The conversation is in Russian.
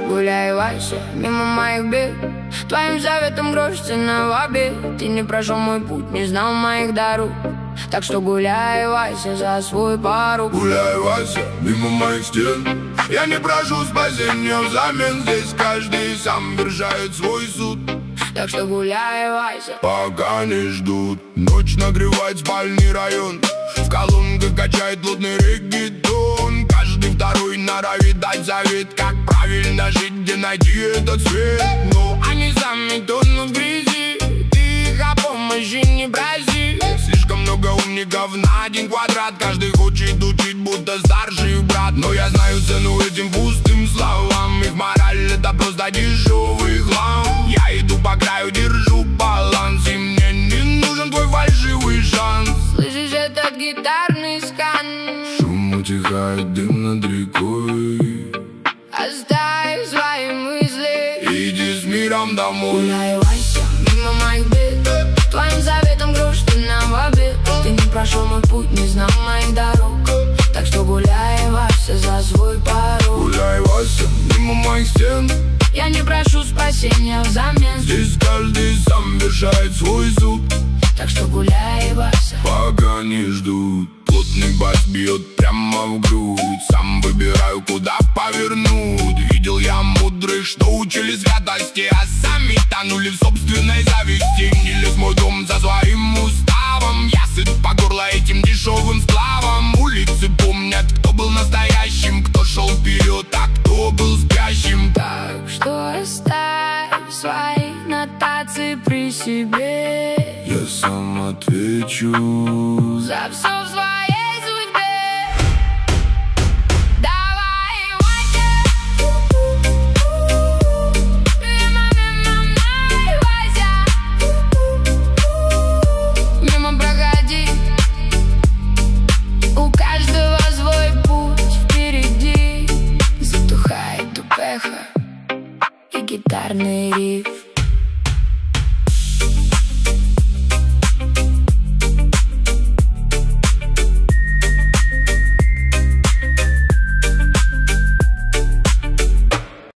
гуляй, Вася, мимо моих бед. Твоим советом грош цена в обед. Ты не прошел мой путь, не знал моих дорог. Так что гуляй, Вася, за свой порог. Гуляй, Вася, мимо моих стен. Я не прошу спасения взамен. Здесь каждый сам вершает свой суд. Так что гуляй, Вася, пока не ждут. Ночь нагревает спальный район. В колонках качает блудный реггетон. Каждый второй норовит дать совет, как правильно жить, где найти этот свет. Но они сами тонут в грязи. Ты их о помощи не проси. Слишком много умников на один квадрат. Каждый хочет учить, будто старший брат. Но я знаю цену этим пустым словам. Их мораль — это просто дешевый хлам. Я иду по краю, держу баланс, и мне не нужен твой фальшивый шанс. Слышишь этот гитарный скан? Шум утихает, дым над рекой. Оставь свои мысли, иди с миром домой. Гуляй, Вася, мимо моих бед. Твоим советом грош цена в обед. Ты не прошел мой путь, не знал моих дорог. Так что гуляй, Вася, за свой порог. Гуляй, Вася, мимо моих стен. Я не прошу спасения взамен. Здесь каждый сам вершает свой суд. Так что гуляй, Вася, пока не ждут. Плотный бас бьет прямо в грудь. Сам выбираю, куда повернуть. Видел я мудрых, что учили святости, а сами тонули в собственной зависти. Не лез мой дом за своим уставом. Я сыт по горло этим дешевым сплавом. Улицы помнят, кто был настоящим, кто шел вперед, а кто был спящим. Так что оставь свои нотации при себе. Я сам отвечу за все в своей судьбе. Давай, Вася, мимо, Вася, мимо проходи. У каждого свой путь впереди. Затухает эхо и гитарный риф.